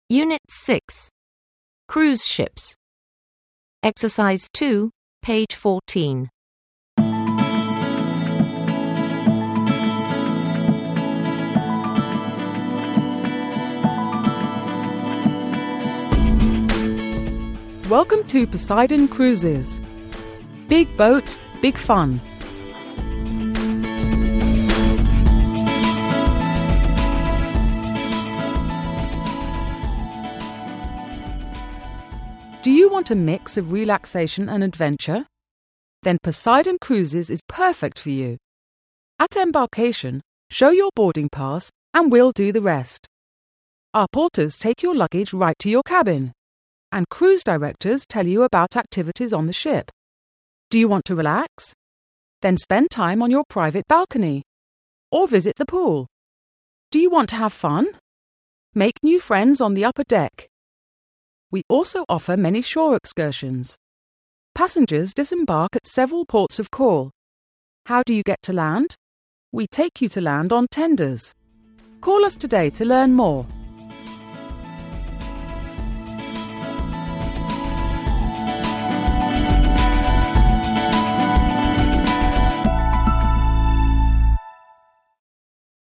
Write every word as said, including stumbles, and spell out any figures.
Unit six, Cruise Ships. Exercise two, page fourteen. Welcome to Poseidon Cruises. Big boat, big fun. Do you want a mix of relaxation and adventure? Then Poseidon Cruises is perfect for you. At embarkation, show your boarding pass and we'll do the rest. Our porters take your luggage right to your cabin, and cruise directors tell you about activities on the ship. Do you want to relax? Then spend time on your private balcony or visit the pool. Do you want to have fun? Make new friends on the upper deck. We also offer many shore excursions. Passengers disembark at several ports of call. How do you get to land? We take you to land on tenders. Call us today to learn more.